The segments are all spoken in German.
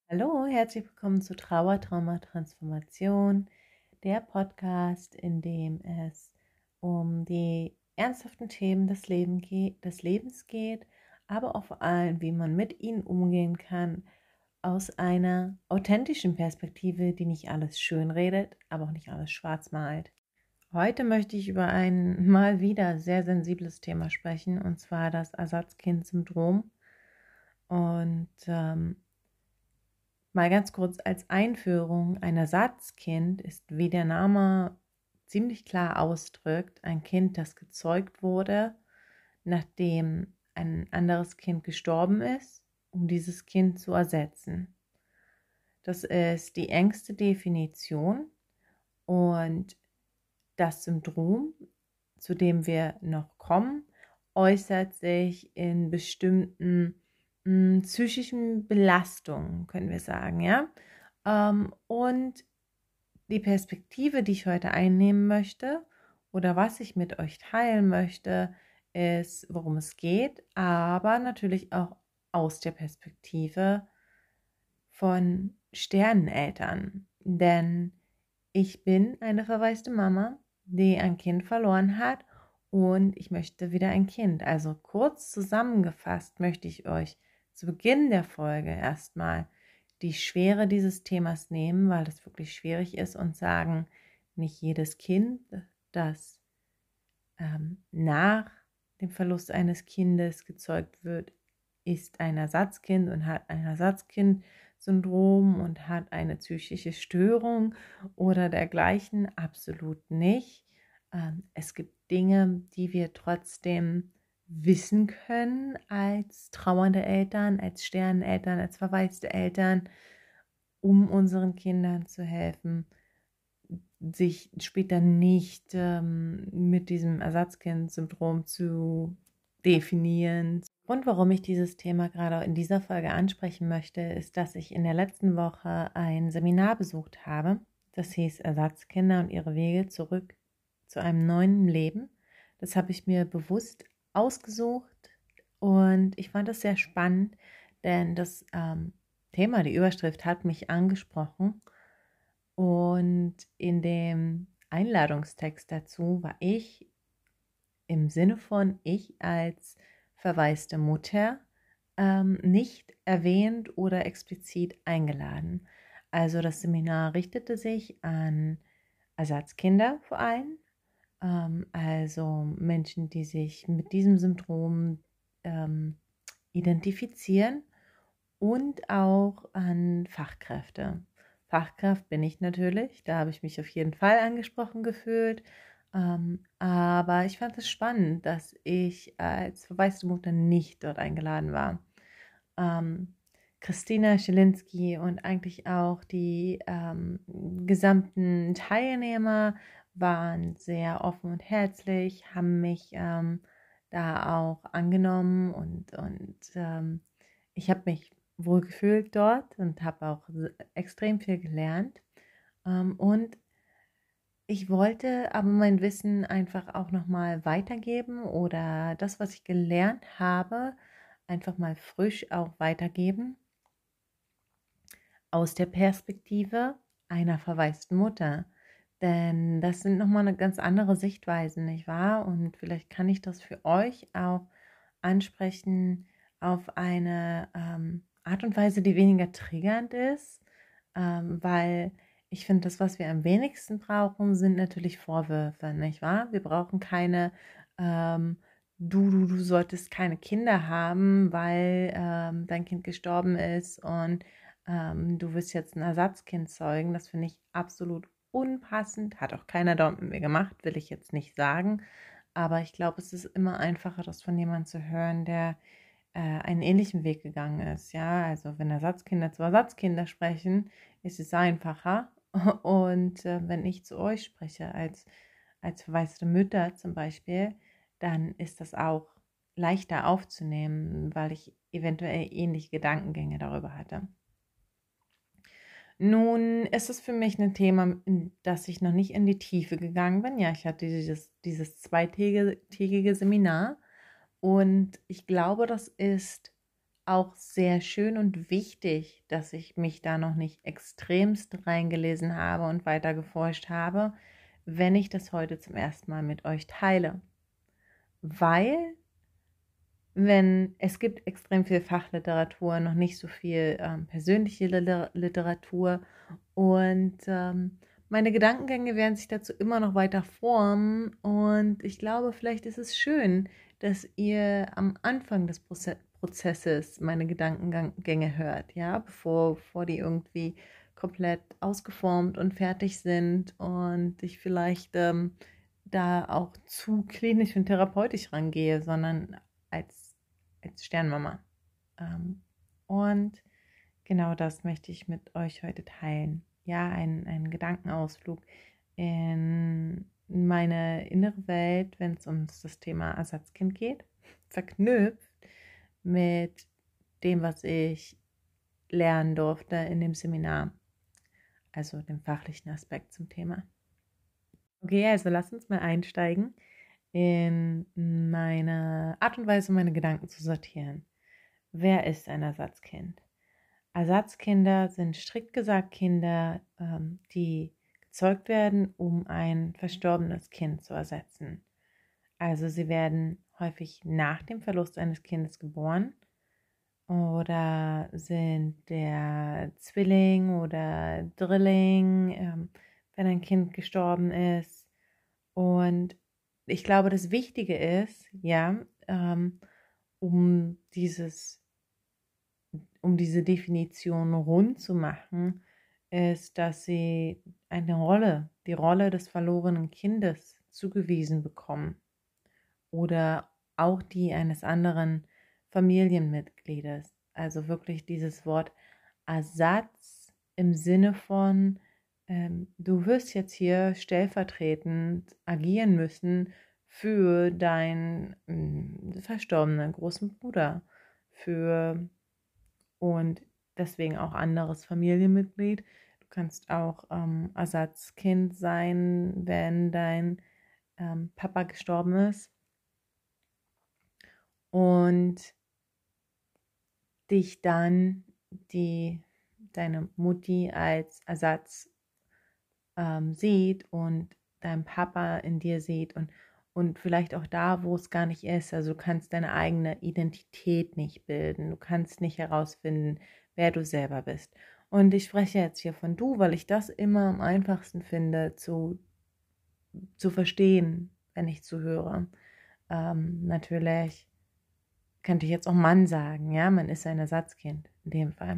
Hallo, herzlich willkommen zu Trauer, Trauma, Transformation, der Podcast, in dem es um die ernsthaften Themen des Lebens geht, aber auch vor allem, wie man mit ihnen umgehen kann, aus einer authentischen Perspektive, die nicht alles schön redet, aber auch nicht alles schwarz malt. Heute möchte ich über ein mal wieder sehr sensibles Thema sprechen, und zwar das Ersatzkind-Syndrom. Und mal ganz kurz als Einführung: Ein Ersatzkind ist, wie der Name ziemlich klar ausdrückt, ein Kind, das gezeugt wurde, nachdem ein anderes Kind gestorben ist, um dieses Kind zu ersetzen. Das ist die engste Definition, und das Syndrom, zu dem wir noch kommen, äußert sich in bestimmten psychischen Belastungen, können wir sagen, ja. Und die Perspektive, die ich heute einnehmen möchte oder was ich mit euch teilen möchte, ist, worum es geht, aber natürlich auch aus der Perspektive von Sterneneltern. Denn ich bin eine verwaiste Mama, die ein Kind verloren hat, und ich möchte wieder ein Kind. Also kurz zusammengefasst möchte ich euch zu Beginn der Folge erstmal die Schwere dieses Themas nehmen, weil das wirklich schwierig ist, und sagen, nicht jedes Kind, das nach dem Verlust eines Kindes gezeugt wird, ist ein Ersatzkind und hat ein Ersatzkind-Syndrom und hat eine psychische Störung oder dergleichen. Absolut nicht. Es gibt Dinge, die wir trotzdem wissen können als trauernde Eltern, als Sterneneltern, als verwaiste Eltern, um unseren Kindern zu helfen, sich später nicht mit diesem Ersatzkind-Syndrom zu definieren. Und warum ich dieses Thema gerade in dieser Folge ansprechen möchte, ist, dass ich in der letzten Woche ein Seminar besucht habe. Das hieß Ersatzkinder und ihre Wege zurück zu einem neuen Leben. Das habe ich mir bewusst ausgesucht, und ich fand es sehr spannend, denn das Thema, die Überschrift, hat mich angesprochen. Und in dem Einladungstext dazu war ich im Sinne von ich als verwaiste Mutter nicht erwähnt oder explizit eingeladen. Also das Seminar richtete sich an Ersatzkinder vor allem, also Menschen, die sich mit diesem Syndrom identifizieren, und auch an Fachkräfte. Fachkraft bin ich natürlich, da habe ich mich auf jeden Fall angesprochen gefühlt. Aber ich fand es spannend, dass ich als verwaiste Mutter nicht dort eingeladen war. Christina Schilinski und eigentlich auch die gesamten Teilnehmer waren sehr offen und herzlich, haben mich da auch angenommen, und ich habe mich wohl gefühlt dort und habe auch extrem viel gelernt. Und ich wollte aber mein Wissen einfach auch nochmal weitergeben oder das, was ich gelernt habe, einfach mal frisch auch weitergeben aus der Perspektive einer verwaisten Mutter. Denn das sind nochmal eine ganz andere Sichtweisen, nicht wahr? Und vielleicht kann ich das für euch auch ansprechen auf eine Art und Weise, die weniger triggernd ist, weil ich finde, das, was wir am wenigsten brauchen, sind natürlich Vorwürfe, nicht wahr? Wir brauchen keine du solltest keine Kinder haben, weil dein Kind gestorben ist und du wirst jetzt ein Ersatzkind zeugen. Das finde ich absolut unpassend. Hat auch keiner dort mit mir gemacht, will ich jetzt nicht sagen. Aber ich glaube, es ist immer einfacher, das von jemandem zu hören, der einen ähnlichen Weg gegangen ist. Ja, also wenn Ersatzkinder zu Ersatzkinder sprechen, ist es einfacher. Und wenn ich zu euch spreche, als verwaiste Mütter zum Beispiel, dann ist das auch leichter aufzunehmen, weil ich eventuell ähnliche Gedankengänge darüber hatte. Nun ist es für mich ein Thema, in das ich noch nicht in die Tiefe gegangen bin. Ja, ich hatte dieses zweitägige Seminar, und ich glaube, das ist auch sehr schön und wichtig, dass ich mich da noch nicht extremst reingelesen habe und weiter geforscht habe, wenn ich das heute zum ersten Mal mit euch teile. Weil, wenn es gibt extrem viel Fachliteratur, noch nicht so viel persönliche Literatur und meine Gedankengänge werden sich dazu immer noch weiter formen und ich glaube, vielleicht ist es schön, dass ihr am Anfang des Prozesses meine Gedankengänge hört, ja, bevor die irgendwie komplett ausgeformt und fertig sind und ich vielleicht da auch zu klinisch und therapeutisch rangehe, sondern als Sternmama. Und genau das möchte ich mit euch heute teilen. Ja, einen Gedankenausflug in meine innere Welt, wenn es um das Thema Ersatzkind geht, verknüpft mit dem, was ich lernen durfte in dem Seminar, also dem fachlichen Aspekt zum Thema. Okay, also lasst uns mal einsteigen in meine Art und Weise, meine Gedanken zu sortieren. Wer ist ein Ersatzkind? Ersatzkinder sind strikt gesagt Kinder, die gezeugt werden, um ein verstorbenes Kind zu ersetzen. Also sie werden häufig nach dem Verlust eines Kindes geboren oder sind der Zwilling oder Drilling, wenn ein Kind gestorben ist. Und ich glaube, das Wichtige ist, ja, um diese Definition rund zu machen, ist, dass sie die Rolle des verlorenen Kindes zugewiesen bekommen oder auch die eines anderen Familienmitgliedes. Also wirklich dieses Wort Ersatz im Sinne von, du wirst jetzt hier stellvertretend agieren müssen für deinen verstorbenen großen Bruder, und deswegen auch anderes Familienmitglied. Du kannst auch Ersatzkind sein, wenn dein Papa gestorben ist und dich dann deine Mutti als Ersatz sieht und dein Papa in dir sieht und vielleicht auch da, wo es gar nicht ist. Also du kannst deine eigene Identität nicht bilden. Du kannst nicht herausfinden, wer du selber bist. Und ich spreche jetzt hier von du, weil ich das immer am einfachsten finde zu verstehen, wenn ich zuhöre. Natürlich könnte ich jetzt auch Mann sagen, ja, man ist ein Ersatzkind in dem Fall.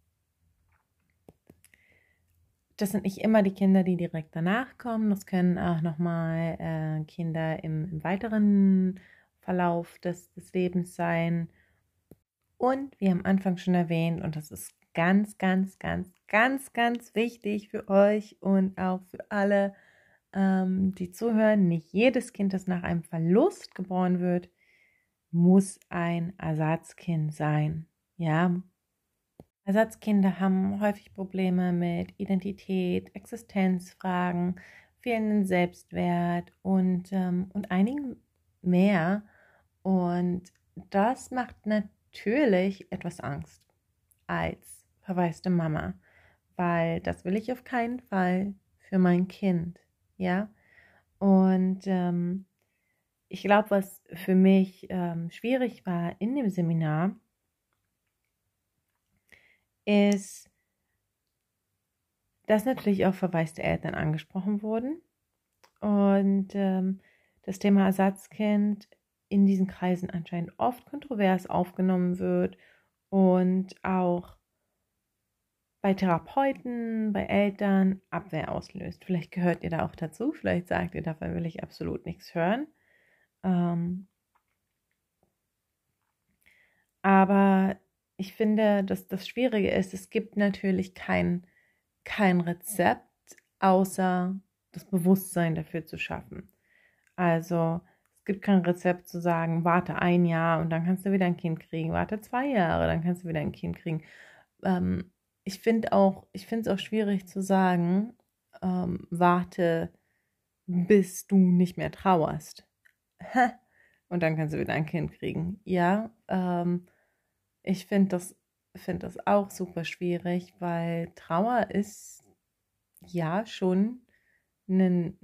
Das sind nicht immer die Kinder, die direkt danach kommen. Das können auch nochmal Kinder im weiteren Verlauf des Lebens sein. Und wie am Anfang schon erwähnt, und das ist ganz, ganz, ganz, ganz, ganz wichtig für euch und auch für alle, die zuhören, nicht jedes Kind, das nach einem Verlust geboren wird, muss ein Ersatzkind sein. Ja, Ersatzkinder haben häufig Probleme mit Identität, Existenzfragen, fehlenden Selbstwert und einigen mehr. Und das macht natürlich etwas Angst als verwaiste Mama, weil das will ich auf keinen Fall für mein Kind. Ja, und ich glaube, was für mich schwierig war in dem Seminar, ist, dass natürlich auch verwaiste Eltern angesprochen wurden und das Thema Ersatzkind in diesen Kreisen anscheinend oft kontrovers aufgenommen wird und auch bei Therapeuten, bei Eltern Abwehr auslöst. Vielleicht gehört ihr da auch dazu, vielleicht sagt ihr, davon will ich absolut nichts hören. Aber ich finde, dass das Schwierige ist, es gibt natürlich kein Rezept, außer das Bewusstsein dafür zu schaffen. Also es gibt kein Rezept zu sagen, warte 1 Jahr und dann kannst du wieder ein Kind kriegen, warte 2 Jahre, dann kannst du wieder ein Kind kriegen. Ich finde es auch schwierig zu sagen, warte, bis du nicht mehr trauerst. Und dann kannst du wieder ein Kind kriegen. Ja, ich find das auch super schwierig, weil Trauer ist ja schon eine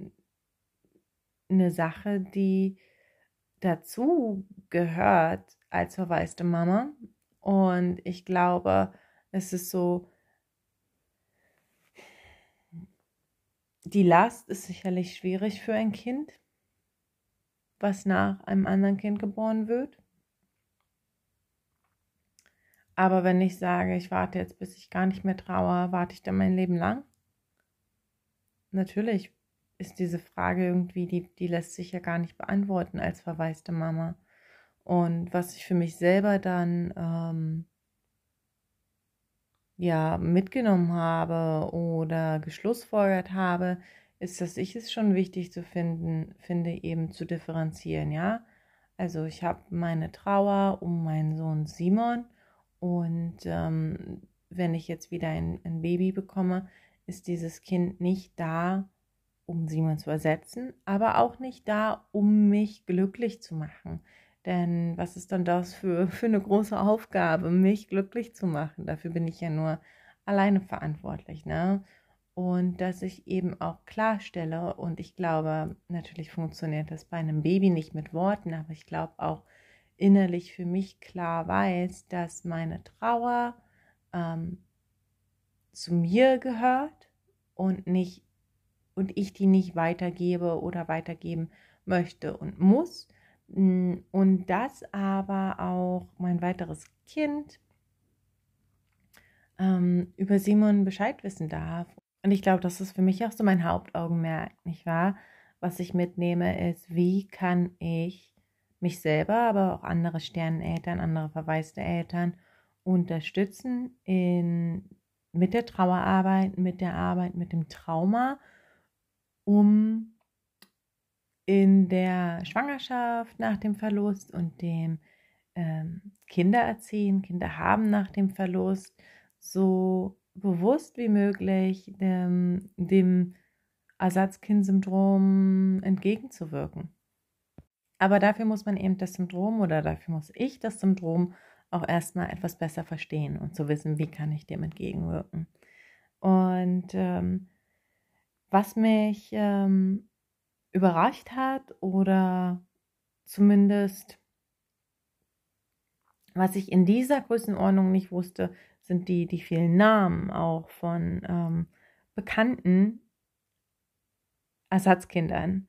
Sache, die dazu gehört als verwaiste Mama. Und ich glaube, es ist so, die Last ist sicherlich schwierig für ein Kind, was nach einem anderen Kind geboren wird. Aber wenn ich sage, ich warte jetzt, bis ich gar nicht mehr traue, warte ich dann mein Leben lang? Natürlich ist diese Frage irgendwie, die lässt sich ja gar nicht beantworten als verwaiste Mama. Und was ich für mich selber dann ja mitgenommen habe oder geschlussfolgert habe, ist, dass ich es schon wichtig finde, eben zu differenzieren, ja. Also ich habe meine Trauer um meinen Sohn Simon und wenn ich jetzt wieder ein Baby bekomme, ist dieses Kind nicht da, um Simon zu ersetzen, aber auch nicht da, um mich glücklich zu machen. Denn was ist dann das für eine große Aufgabe, mich glücklich zu machen? Dafür bin ich ja nur alleine verantwortlich, ne? Und dass ich eben auch klarstelle, und ich glaube, natürlich funktioniert das bei einem Baby nicht mit Worten, aber ich glaube auch innerlich für mich klar weiß, dass meine Trauer zu mir gehört und nicht und ich die nicht weitergebe oder weitergeben möchte und muss. Und dass aber auch mein weiteres Kind über Simon Bescheid wissen darf. Und ich glaube, das ist für mich auch so mein Hauptaugenmerk, nicht wahr? Was ich mitnehme, ist, wie kann ich mich selber, aber auch andere Sterneneltern, andere verwaiste Eltern unterstützen mit der Trauerarbeit, mit der Arbeit, mit dem Trauma, um in der Schwangerschaft nach dem Verlust und dem Kinder erziehen, Kinder haben nach dem Verlust, so bewusst wie möglich dem Ersatzkind-Syndrom entgegenzuwirken. Aber dafür muss man eben das Syndrom oder dafür muss ich das Syndrom auch erstmal etwas besser verstehen und zu wissen, wie kann ich dem entgegenwirken. Und was mich überrascht hat oder zumindest was ich in dieser Größenordnung nicht wusste, sind die vielen Namen auch von bekannten Ersatzkindern.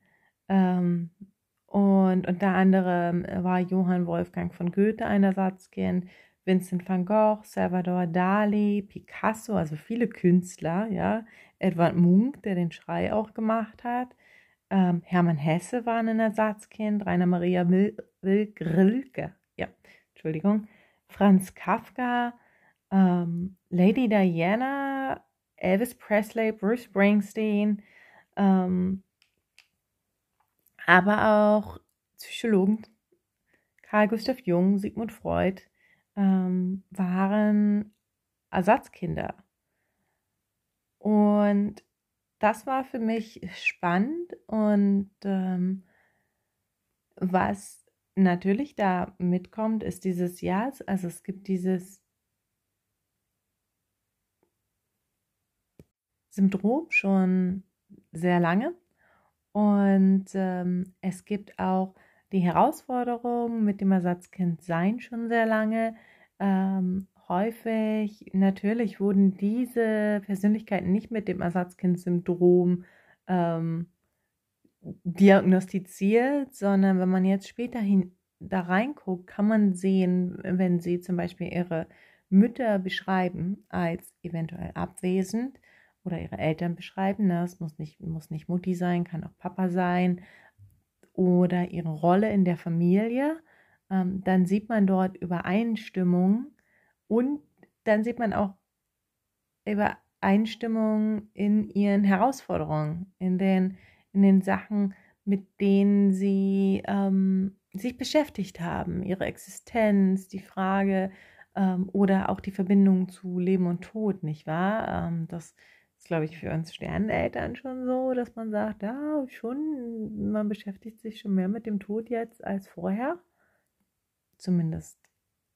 Und unter anderem war Johann Wolfgang von Goethe ein Ersatzkind, Vincent van Gogh, Salvador Dali, Picasso, also viele Künstler, ja, Edvard Munch, der den Schrei auch gemacht hat. Hermann Hesse war ein Ersatzkind, Rainer Maria Rilke, ja, Entschuldigung, Franz Kafka, Lady Diana, Elvis Presley, Bruce Springsteen, aber auch Psychologen, Carl Gustav Jung, Sigmund Freud, waren Ersatzkinder. Und das war für mich spannend und was natürlich da mitkommt, ist dieses Ja, also es gibt dieses Syndrom schon sehr lange und es gibt auch die Herausforderung mit dem Ersatzkindsein schon sehr lange. Häufig, natürlich wurden diese Persönlichkeiten nicht mit dem Ersatzkind-Syndrom diagnostiziert, sondern wenn man jetzt später da reinguckt, kann man sehen, wenn sie zum Beispiel ihre Mütter beschreiben als eventuell abwesend oder ihre Eltern beschreiben, ne? Es muss nicht Mutti sein, kann auch Papa sein oder ihre Rolle in der Familie, dann sieht man dort Übereinstimmung und dann sieht man auch Übereinstimmung in ihren Herausforderungen, in den Sachen, mit denen sie sich beschäftigt haben, ihre Existenz, die Frage oder auch die Verbindung zu Leben und Tod, nicht wahr? Das ist, glaube ich, für uns Sterneneltern schon so, dass man sagt, ja, schon, man beschäftigt sich schon mehr mit dem Tod jetzt als vorher. Zumindest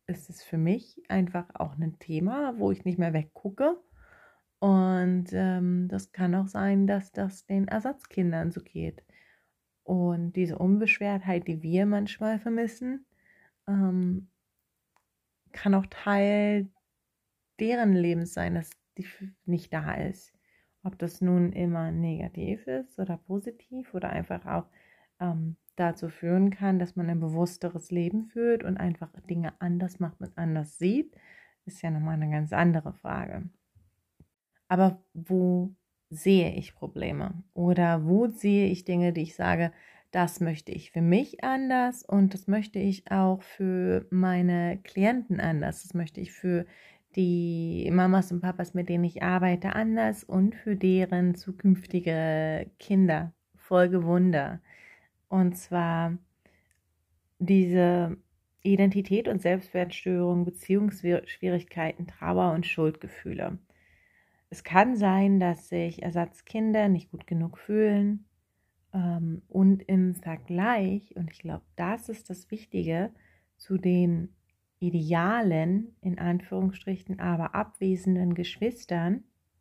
ist es für mich einfach auch ein Thema, wo ich nicht mehr weggucke. Und das kann auch sein, dass das den Ersatzkindern so geht. Und diese Unbeschwertheit, die wir manchmal vermissen, ähm, kann auch Teil deren Lebens sein, dass die nicht da ist. Ob das nun immer negativ ist oder positiv oder einfach auch dazu führen kann, dass man ein bewussteres Leben führt und einfach Dinge anders macht und anders sieht, ist ja nochmal eine ganz andere Frage. Aber wo sehe ich Probleme? Oder wo sehe ich Dinge, die ich sage, das möchte ich für mich anders und das möchte ich auch für meine Klienten anders. Das möchte ich für die Mamas und Papas, mit denen ich arbeite, anders und für deren zukünftige Kinder. Folge Wunder. Und zwar diese Identität- und Selbstwertstörung, Beziehungsschwierigkeiten, Trauer und Schuldgefühle. Es kann sein, dass sich Ersatzkinder nicht gut genug fühlen und im Vergleich, und ich glaube, das ist das Wichtige, zu den idealen, in Anführungsstrichen, aber abwesenden Geschwistern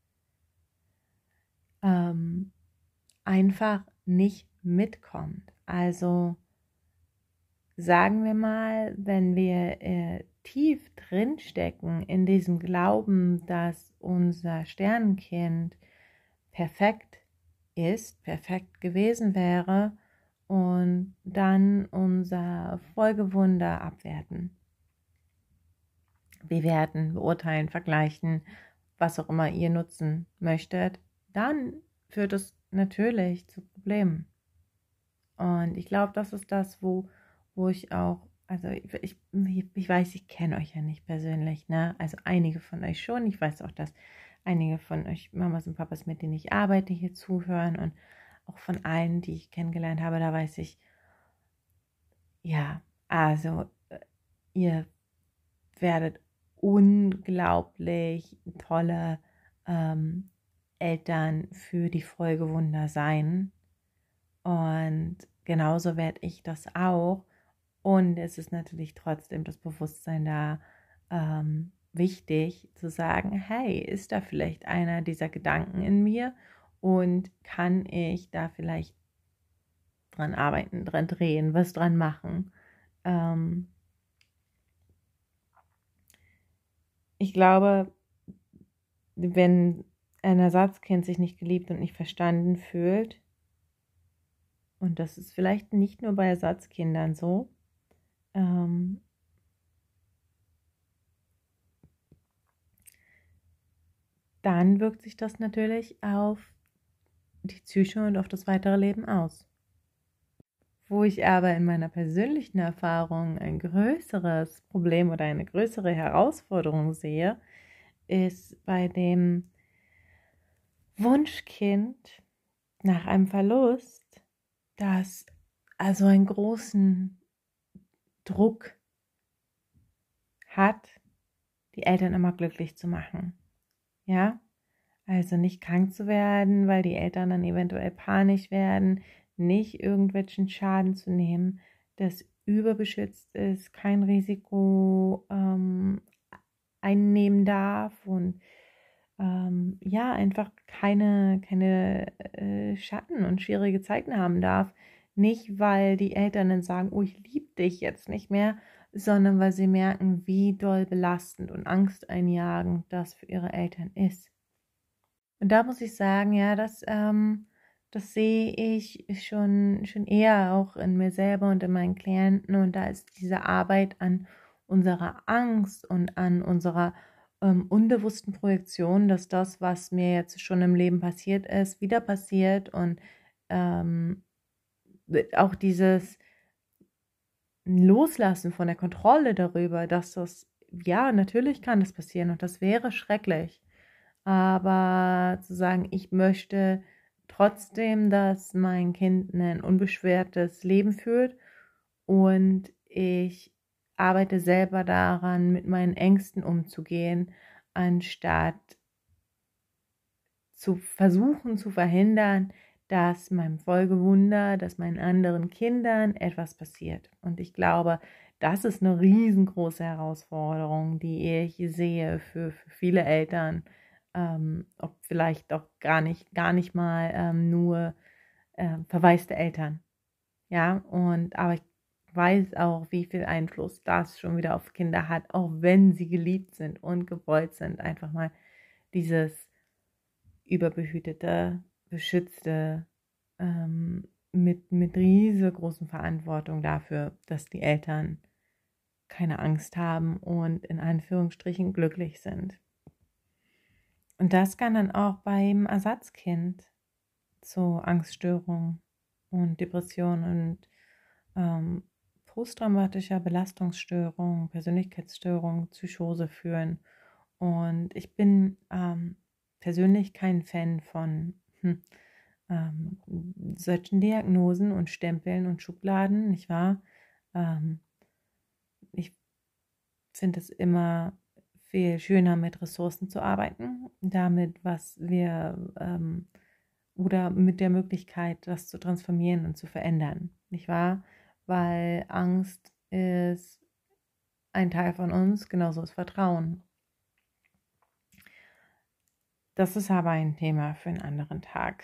einfach nicht mitkommt. Also sagen wir mal, wenn wir tief drin stecken in diesem Glauben, dass unser Sternenkind perfekt ist, perfekt gewesen wäre und dann unser Folgewunder abwerten, bewerten, beurteilen, vergleichen, was auch immer ihr nutzen möchtet, dann führt es natürlich zu Problemen. Und ich glaube, das ist das, wo ich auch, also ich weiß, ich kenne euch ja nicht persönlich, ne? Also einige von euch schon. Ich weiß auch, dass einige von euch Mamas und Papas, mit denen ich arbeite, hier zuhören und auch von allen, die ich kennengelernt habe, da weiß ich, ja, also ihr werdet unglaublich tolle Eltern für die Folgewunder sein. Und genauso werde ich das auch. Und es ist natürlich trotzdem das Bewusstsein da, wichtig zu sagen, hey, ist da vielleicht einer dieser Gedanken in mir und kann ich da vielleicht dran arbeiten, dran drehen, was dran machen. Ich glaube, wenn ein Ersatzkind sich nicht geliebt und nicht verstanden fühlt, und das ist vielleicht nicht nur bei Ersatzkindern so, dann wirkt sich das natürlich auf die Psyche und auf das weitere Leben aus. Wo ich aber in meiner persönlichen Erfahrung ein größeres Problem oder eine größere Herausforderung sehe, ist bei dem Wunschkind nach einem Verlust, das also einen großen Druck hat, die Eltern immer glücklich zu machen. Ja, also nicht krank zu werden, weil die Eltern dann eventuell panisch werden, nicht irgendwelchen Schaden zu nehmen, das überbeschützt ist, kein Risiko einnehmen darf und ja, einfach keine Schatten und schwierige Zeiten haben darf. Nicht, weil die Eltern dann sagen, oh, ich liebe dich jetzt nicht mehr, sondern weil sie merken, wie doll belastend und angsteinjagend das für ihre Eltern ist. Und da muss ich sagen, ja, das sehe ich schon eher auch in mir selber und in meinen Klienten. Und da ist diese Arbeit an unserer Angst und an unserer unbewussten Projektion, dass das, was mir jetzt schon im Leben passiert ist, wieder passiert. Und auch dieses Loslassen von der Kontrolle darüber, dass das, ja, natürlich kann das passieren und das wäre schrecklich. Aber zu sagen, ich möchte trotzdem, dass mein Kind ein unbeschwertes Leben führt und ich arbeite selber daran, mit meinen Ängsten umzugehen, anstatt zu versuchen zu verhindern, dass meinem Folgewunder, dass meinen anderen Kindern etwas passiert. Und ich glaube, das ist eine riesengroße Herausforderung, die ich sehe für viele Eltern, ob vielleicht auch gar nicht mal nur verwaiste Eltern. Ja, aber ich weiß auch, wie viel Einfluss das schon wieder auf Kinder hat, auch wenn sie geliebt sind und gewollt sind. Einfach mal dieses überbehütete, beschützte, mit riesengroßen Verantwortung dafür, dass die Eltern keine Angst haben und in Anführungsstrichen glücklich sind. Und das kann dann auch beim Ersatzkind zu Angststörungen und Depressionen und posttraumatischer Belastungsstörung, Persönlichkeitsstörung, Psychose führen. Und ich bin persönlich kein Fan von solchen Diagnosen und Stempeln und Schubladen, nicht wahr? Ich finde es immer viel schöner, mit Ressourcen zu arbeiten, damit, was wir oder mit der Möglichkeit, das zu transformieren und zu verändern, nicht wahr? Weil Angst ist ein Teil von uns, genauso ist Vertrauen. Das ist aber ein Thema für einen anderen Tag.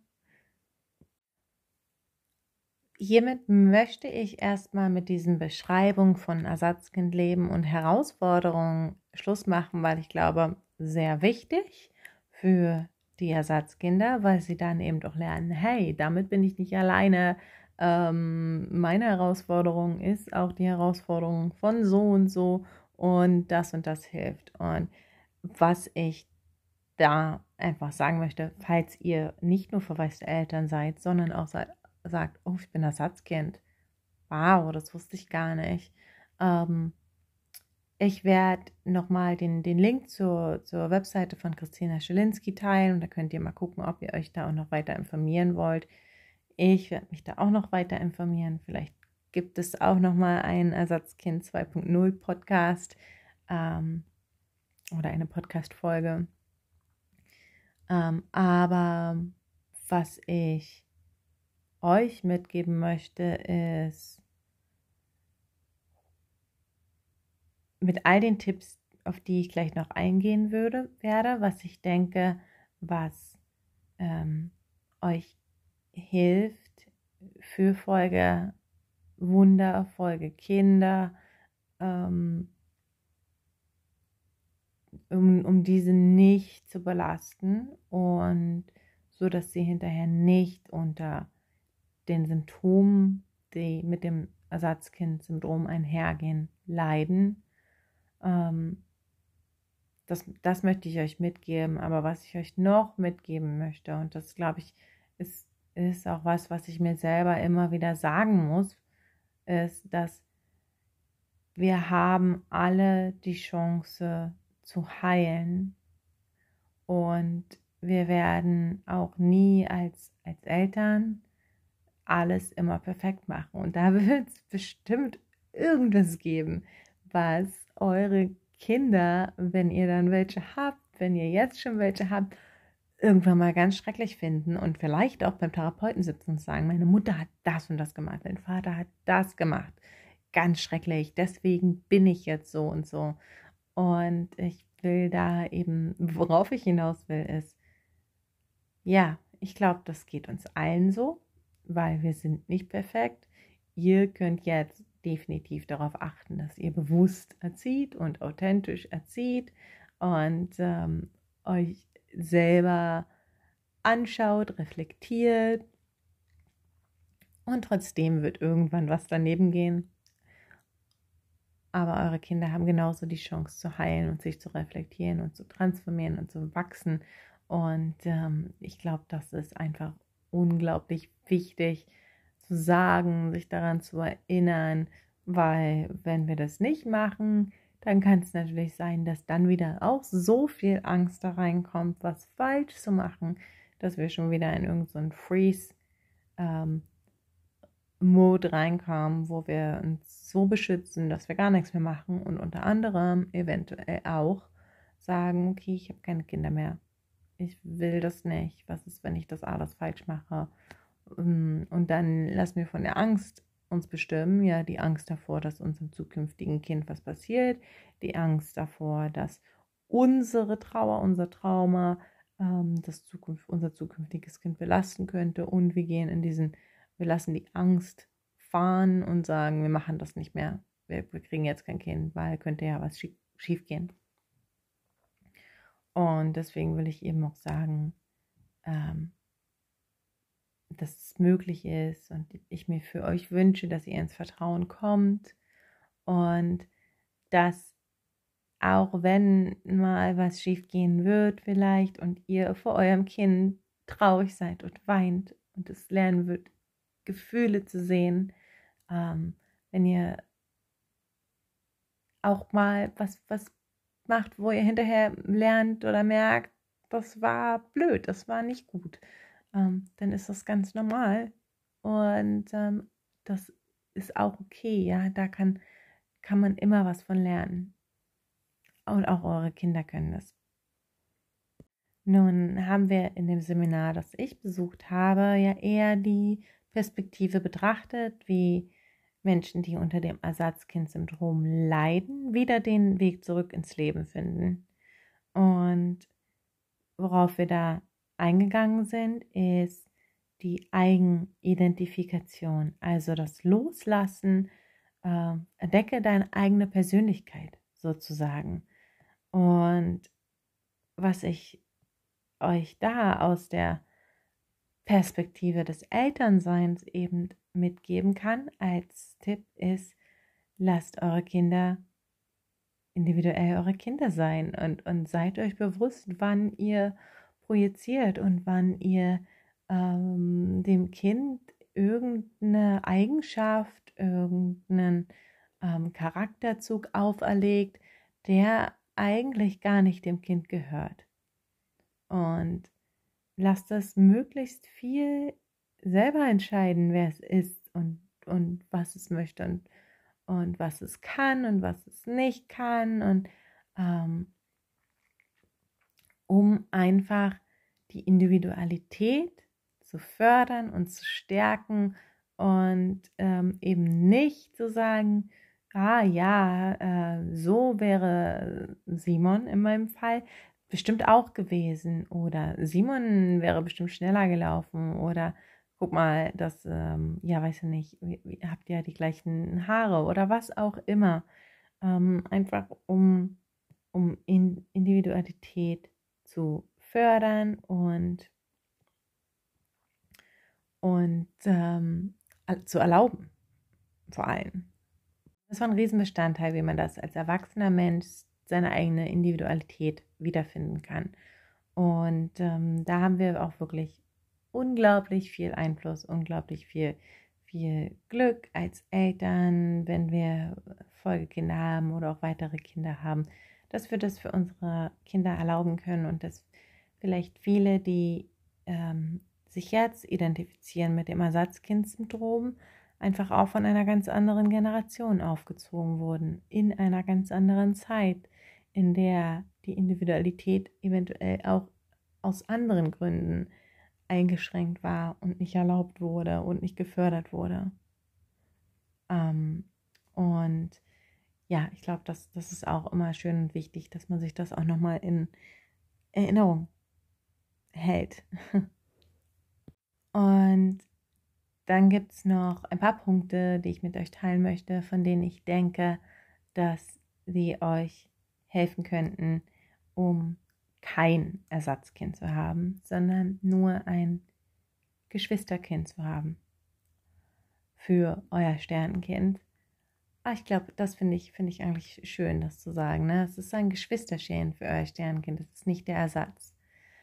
Hiermit möchte ich erstmal mit diesen Beschreibungen von Ersatzkindleben und Herausforderungen Schluss machen, weil ich glaube, sehr wichtig für die Ersatzkinder, weil sie dann eben doch lernen, hey, damit bin ich nicht alleine. Meine Herausforderung ist auch die Herausforderung von so und das hilft. Und was ich da einfach sagen möchte, falls ihr nicht nur verwaiste Eltern seid, sondern auch sagt, oh, ich bin Ersatzkind. Wow, das wusste ich gar nicht. Ich werde nochmal den Link zur Webseite von Christina Schilinski teilen und da könnt ihr mal gucken, ob ihr euch da auch noch weiter informieren wollt. Ich werde mich da auch noch weiter informieren. Vielleicht gibt es auch nochmal einen Ersatzkind 2.0 Podcast oder eine Podcast-Folge. Aber was ich euch mitgeben möchte, ist mit all den Tipps, auf die ich gleich noch eingehen werde, was ich denke, was euch hilft für Folge Wunder, Folge Kinder, um diese nicht zu belasten und so, dass sie hinterher nicht unter den Symptomen, die mit dem Ersatzkind-Syndrom einhergehen, leiden. Das möchte ich euch mitgeben, aber was ich euch noch mitgeben möchte, und das glaube ich, ist auch was ich mir selber immer wieder sagen muss, ist, dass wir haben alle die Chance zu heilen und wir werden auch nie als Eltern alles immer perfekt machen. Und da wird es bestimmt irgendwas geben, was eure Kinder, wenn ihr dann welche habt, wenn ihr jetzt schon welche habt, irgendwann mal ganz schrecklich finden und vielleicht auch beim Therapeuten sitzen und sagen, meine Mutter hat das und das gemacht, mein Vater hat das gemacht. Ganz schrecklich, deswegen bin ich jetzt so und so. Und ich will da eben, worauf ich hinaus will, ist, ja, ich glaube, das geht uns allen so, weil wir sind nicht perfekt. Ihr könnt jetzt definitiv darauf achten, dass ihr bewusst erzieht und authentisch erzieht und euch selber anschaut, reflektiert und trotzdem wird irgendwann was daneben gehen. Aber eure Kinder haben genauso die Chance zu heilen und sich zu reflektieren und zu transformieren und zu wachsen. Und ich glaube, das ist einfach unglaublich wichtig zu sagen, sich daran zu erinnern, weil wenn wir das nicht machen, dann kann es natürlich sein, dass dann wieder auch so viel Angst da reinkommt, was falsch zu machen, dass wir schon wieder in irgendeinen Freeze Mode reinkommen, wo wir uns so beschützen, dass wir gar nichts mehr machen und unter anderem eventuell auch sagen, okay, ich habe keine Kinder mehr. Ich will das nicht. Was ist, wenn ich das alles falsch mache? Und dann lass mir von der Angst uns bestimmen, ja, die Angst davor, dass unserem zukünftigen Kind was passiert, die Angst davor, dass unsere Trauer, unser Trauma, unser zukünftiges Kind belasten könnte, und wir lassen die Angst fahren und sagen, wir machen das nicht mehr, wir kriegen jetzt kein Kind, weil könnte ja was schief gehen. Und deswegen will ich eben auch sagen, dass es möglich ist und ich mir für euch wünsche, dass ihr ins Vertrauen kommt und dass, auch wenn mal was schief gehen wird vielleicht und ihr vor eurem Kind traurig seid und weint und es lernen wird, Gefühle zu sehen, wenn ihr auch mal was macht, wo ihr hinterher lernt oder merkt, das war blöd, das war nicht gut, dann ist das ganz normal und das ist auch okay, ja, da kann man immer was von lernen und auch eure Kinder können das. Nun haben wir in dem Seminar, das ich besucht habe, ja eher die Perspektive betrachtet, wie Menschen, die unter dem Ersatzkind-Syndrom leiden, wieder den Weg zurück ins Leben finden. Und worauf wir da eingegangen sind, ist die Eigenidentifikation, also das Loslassen, entdecke deine eigene Persönlichkeit sozusagen. Und was ich euch da aus der Perspektive des Elternseins eben mitgeben kann als Tipp ist, lasst eure Kinder individuell eure Kinder sein und seid euch bewusst, wann ihr projiziert und wann ihr dem Kind irgendeine Eigenschaft, irgendeinen Charakterzug auferlegt, der eigentlich gar nicht dem Kind gehört. Und lasst das möglichst viel selber entscheiden, wer es ist und was es möchte und was es kann und was es nicht kann, und um einfach die Individualität zu fördern und zu stärken und eben nicht zu sagen, so wäre Simon in meinem Fall bestimmt auch gewesen, oder Simon wäre bestimmt schneller gelaufen, oder guck mal, das, weiß ich nicht, habt ja die gleichen Haare oder was auch immer, einfach um Individualität zu fördern und zu erlauben, vor allem. Das war ein Riesenbestandteil, wie man das als erwachsener Mensch seine eigene Individualität wiederfinden kann. Und da haben wir auch wirklich unglaublich viel Einfluss, unglaublich viel Glück als Eltern, wenn wir Folgekinder haben oder auch weitere Kinder haben, dass wir das für unsere Kinder erlauben können und dass vielleicht viele, die sich jetzt identifizieren mit dem Ersatzkind-Syndrom, einfach auch von einer ganz anderen Generation aufgezogen wurden, in einer ganz anderen Zeit, in der die Individualität eventuell auch aus anderen Gründen eingeschränkt war und nicht erlaubt wurde und nicht gefördert wurde. Und ja, ich glaube, das ist auch immer schön und wichtig, dass man sich das auch nochmal in Erinnerung hält. Und dann gibt es noch ein paar Punkte, die ich mit euch teilen möchte, von denen ich denke, dass sie euch helfen könnten, um kein Ersatzkind zu haben, sondern nur ein Geschwisterkind zu haben für euer Sternenkind. Ich glaube, das finde ich eigentlich schön, das zu sagen. Ne? Es ist ein Geschwisterchen für euer Sternenkind, das ist nicht der Ersatz.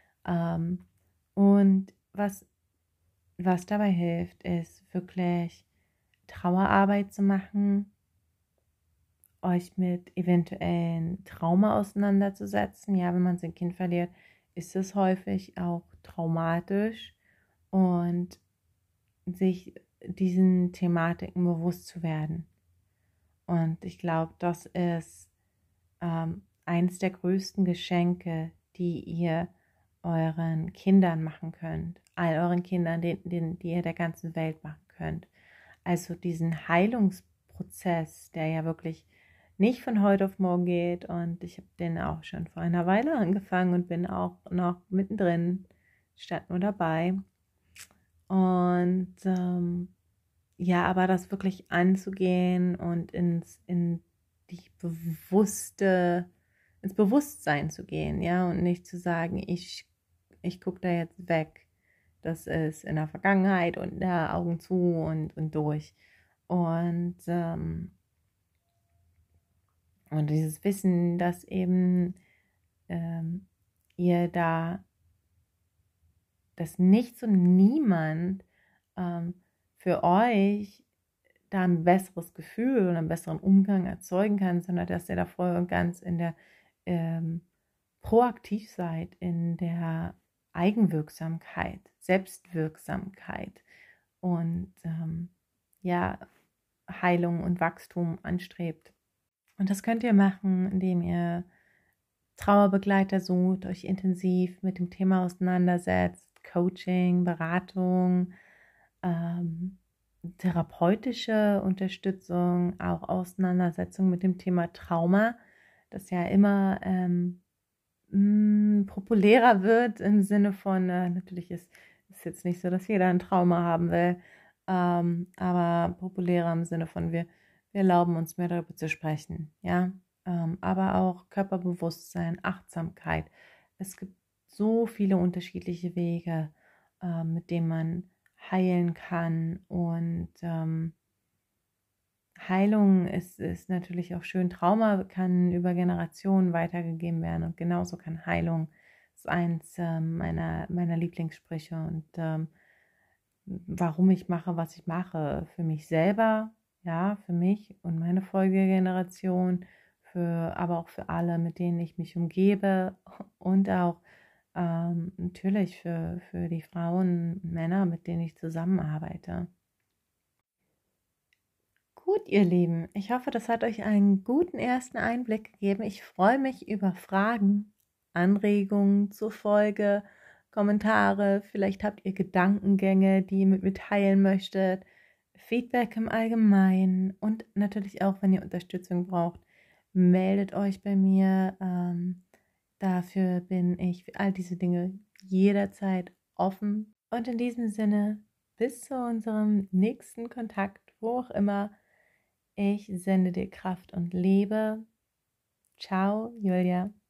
Und was dabei hilft, ist wirklich Trauerarbeit zu machen, euch mit eventuellen Trauma auseinanderzusetzen. Ja, wenn man sein Kind verliert, ist es häufig auch traumatisch, und sich diesen Thematiken bewusst zu werden. Und ich glaube, das ist eines der größten Geschenke, die ihr euren Kindern machen könnt, all euren Kindern, die ihr der ganzen Welt machen könnt. also diesen Heilungsprozess, der ja wirklich nicht von heute auf morgen geht, und ich habe den auch schon vor einer Weile angefangen und bin auch noch mittendrin, statt nur dabei. Und ja, aber das wirklich anzugehen und ins Bewusstsein zu gehen, ja, und nicht zu sagen, ich gucke da jetzt weg. Das ist in der Vergangenheit und Augen zu und durch. Und dieses Wissen, dass eben ihr da, dass nichts und niemand für euch da ein besseres Gefühl oder einen besseren Umgang erzeugen kann, sondern dass ihr da voll und ganz in der proaktiv seid, in der Eigenwirksamkeit, Selbstwirksamkeit und ja, Heilung und Wachstum anstrebt. Und das könnt ihr machen, indem ihr Trauerbegleiter sucht, euch intensiv mit dem Thema auseinandersetzt, Coaching, Beratung, therapeutische Unterstützung, auch Auseinandersetzung mit dem Thema Trauma, das ja immer populärer wird im Sinne von, natürlich ist jetzt nicht so, dass jeder ein Trauma haben will, aber populärer im Sinne von, wir erlauben uns mehr darüber zu sprechen, ja, aber auch Körperbewusstsein, Achtsamkeit. Es gibt so viele unterschiedliche Wege, mit denen man heilen kann, und Heilung ist natürlich auch schön. Trauma kann über Generationen weitergegeben werden, und genauso kann Heilung, das ist eins meiner Lieblingssprüche, und warum ich mache, was ich mache, für mich selber, ja, für mich und meine Folgegeneration, aber auch für alle, mit denen ich mich umgebe, und auch natürlich für die Frauen und Männer, mit denen ich zusammenarbeite. Gut, ihr Lieben, ich hoffe, das hat euch einen guten ersten Einblick gegeben. Ich freue mich über Fragen, Anregungen zur Folge, Kommentare. Vielleicht habt ihr Gedankengänge, die ihr mit mir teilen möchtet, Feedback im Allgemeinen, und natürlich auch, wenn ihr Unterstützung braucht, meldet euch bei mir. Dafür bin ich für all diese Dinge jederzeit offen. Und in diesem Sinne, bis zu unserem nächsten Kontakt, wo auch immer. Ich sende dir Kraft und Liebe. Ciao, Julia.